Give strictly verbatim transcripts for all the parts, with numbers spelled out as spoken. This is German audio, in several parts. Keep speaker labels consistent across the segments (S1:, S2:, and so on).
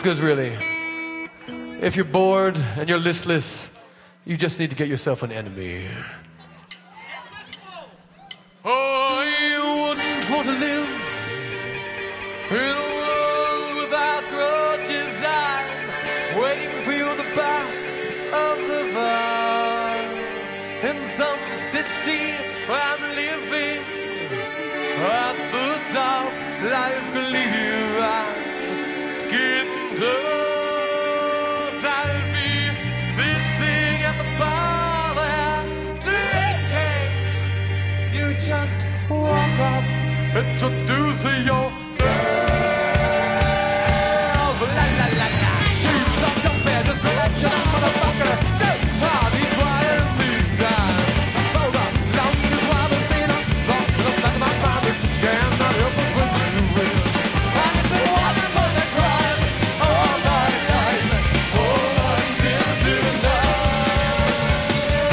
S1: Because really, if you're bored and you're listless, you just need to get yourself an enemy. Oh, you wouldn't want to live in a world without grudges. I'm waiting for you in the back of the bar. In some city where I'm living at the top, life can leave I'm skin toes. I'll be sitting at the bar there drinking. You just walk up, introduce yourself. La la la la. Keep up your bed, just relax your motherfucker. Say, party quiet this time. Hold up, long as while the scene up, long as like my father cannot help but with you. I can say what I'm gonna cry all my life, all until tonight.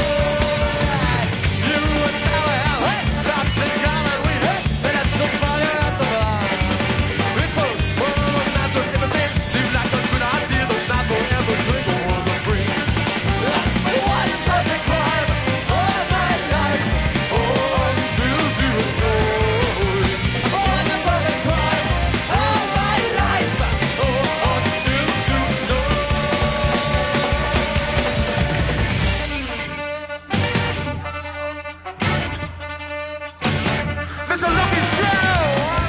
S1: You and now I have, hey, that's the color we have, and that's the fire at the bar. We put one of nights of everything, seems like a good idea, those nights will ever drink or was a free. What a perfect crime, all my life, all until tonight. What a perfect crime, all my life, all until tonight. Mister Lucky Joe!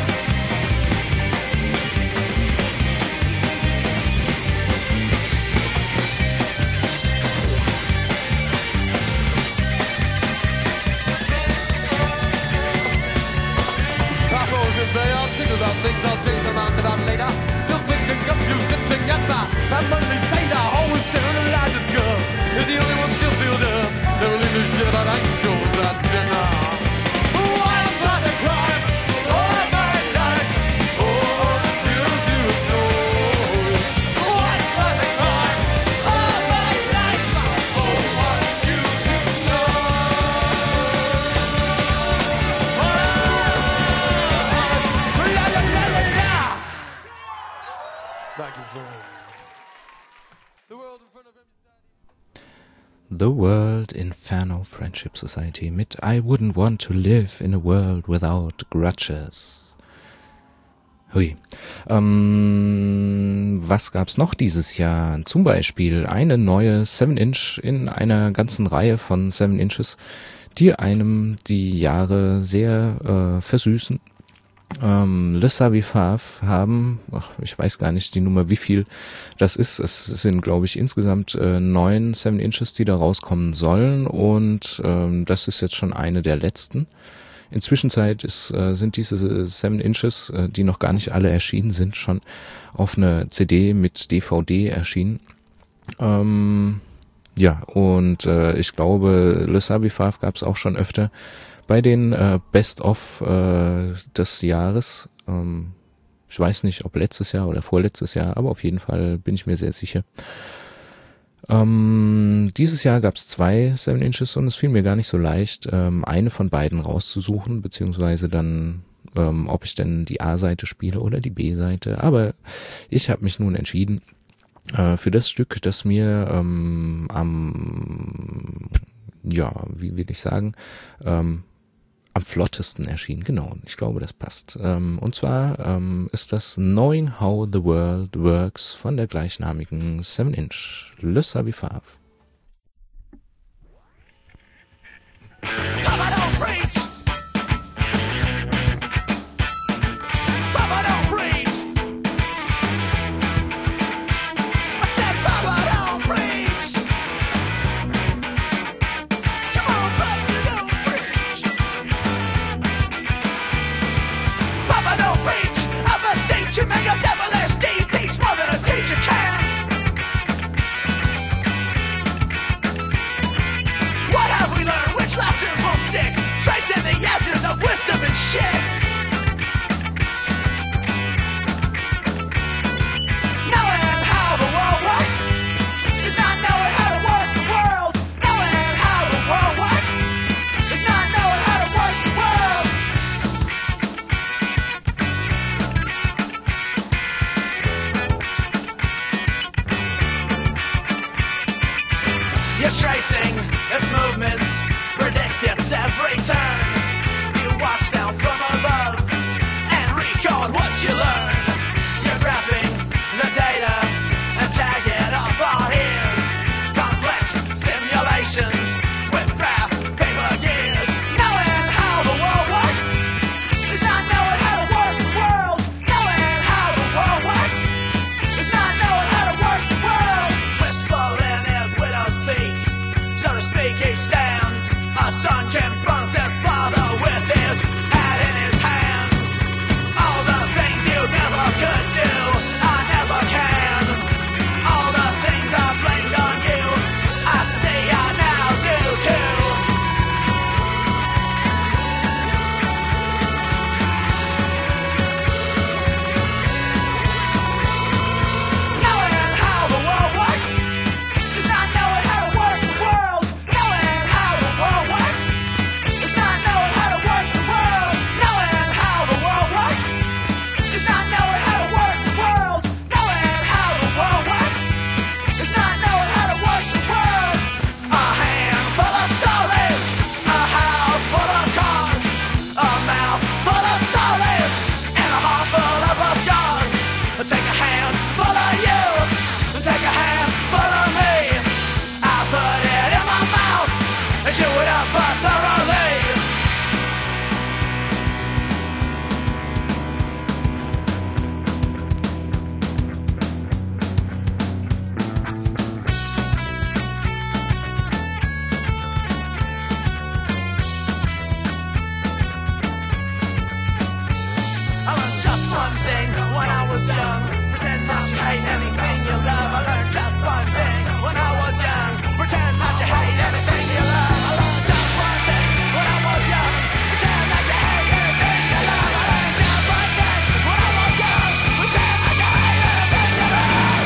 S1: Apples and they are tingles, I think I'll change my mind about later. Still thinking of you sitting at my that Monday Seder. Always sterilized this girl. Is the only one still filled up. Never leave this shit about angels at dinner. What about the crime? All my life. Oh, until you know. What about the crime? All my life. Oh, until you know. La la la la la. Thank you very much. The world in front of him.
S2: The World Inferno Friendship Society mit I Wouldn't Want to Live in a World Without Grudges. Hui. Ähm, was gab's noch dieses Jahr? Zum Beispiel eine neue seven inch in einer ganzen Reihe von seven inches, die einem die Jahre sehr äh, versüßen. Ähm, Le Savifav haben, ach, ich weiß gar nicht die Nummer, wie viel das ist. Es sind, glaube ich, insgesamt äh, neun seven inches, die da rauskommen sollen, und ähm, das ist jetzt schon eine der letzten. Inzwischen ist, äh, sind diese seven inches, äh, die noch gar nicht alle erschienen sind, schon auf einer C D mit D V D erschienen. Ähm, ja, und äh, ich glaube, Le Savifav gab es auch schon öfter bei den äh, Best-of äh, des Jahres. Ähm, ich weiß nicht, ob letztes Jahr oder vorletztes Jahr, aber auf jeden Fall bin ich mir sehr sicher. Ähm, dieses Jahr gab es zwei seven inches und es fiel mir gar nicht so leicht, ähm, eine von beiden rauszusuchen, beziehungsweise dann, ähm, ob ich denn die A-Seite spiele oder die B-Seite. Aber ich habe mich nun entschieden äh, für das Stück, das mir ähm, am, ja, wie will ich sagen, ähm, am flottesten erschien. Genau, ich glaube, das passt. Ähm, und zwar ähm, ist das Knowing How the World Works von der gleichnamigen seven inch, Le Savifav.
S3: Papa don't preach. Papa don't preach. I said Papa don't preach. Come on, Papa don't preach. Papa don't preach. I'm a saint, you make a devilish deed. Teach more than a teacher can. What have we learned? Which lessons won't stick? Tracing the edges of wisdom and shit. Knowing how the world works is not knowing how to work the world. Knowing how the world works is not knowing how to work the world. hate anything you love. I learned just one thing when I was young. Pretend that you hate anything you love. I learned just one thing when I was young. Pretend that you hate anything you love. I learned just one thing when I was young. Pretend that you hate anything you love.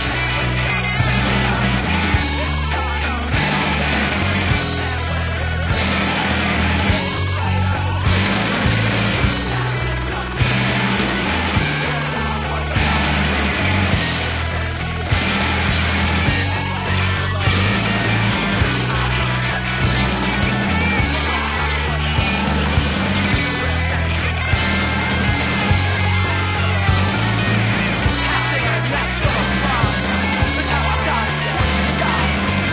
S3: Catching a nest full of frogs. That's how I got what you got.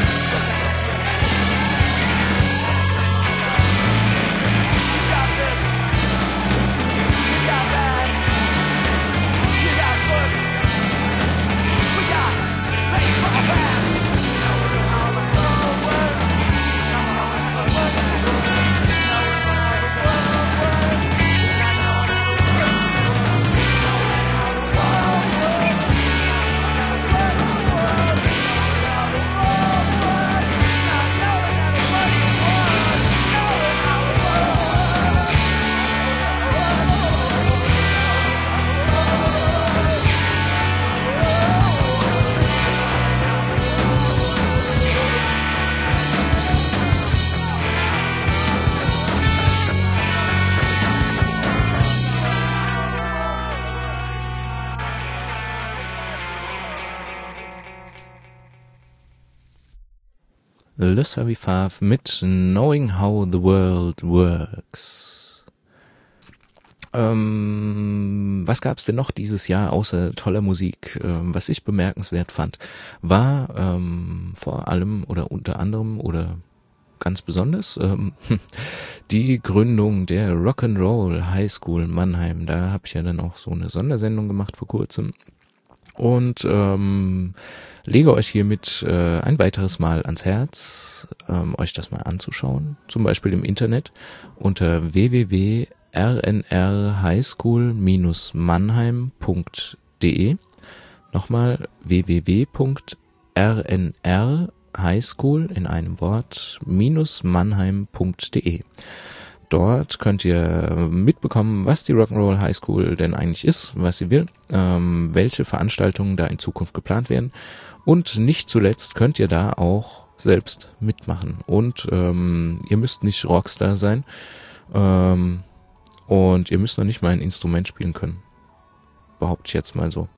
S3: You got this. You got that. You got books. We got baseball bats. Knowing how the world works. Knowing how the world works. Knowing how the world works. And I know how the world works. Knowing how the world works.
S2: Le Savifav mit Knowing How the World Works. Ähm, was gab's denn noch dieses Jahr außer toller Musik? Ähm, was ich bemerkenswert fand, war ähm, vor allem oder unter anderem oder ganz besonders ähm, die Gründung der Rock'n'Roll High School Mannheim. Da habe ich ja dann auch so eine Sondersendung gemacht vor kurzem. Und ähm, lege euch hiermit äh, ein weiteres Mal ans Herz, ähm, euch das mal anzuschauen. Zum Beispiel im Internet unter w w w punkt r n r highschool dash mannheim punkt d e. Nochmal w w w punkt r n r highschool in einem Wort minus mannheim punkt d e. Dort könnt ihr mitbekommen, was die Rock'n'Roll High School denn eigentlich ist, was sie will, ähm, welche Veranstaltungen da in Zukunft geplant werden. Und nicht zuletzt könnt ihr da auch selbst mitmachen. Und ähm, ihr müsst nicht Rockstar sein. Ähm, und ihr müsst noch nicht mal ein Instrument spielen können. Behaupte ich jetzt mal so.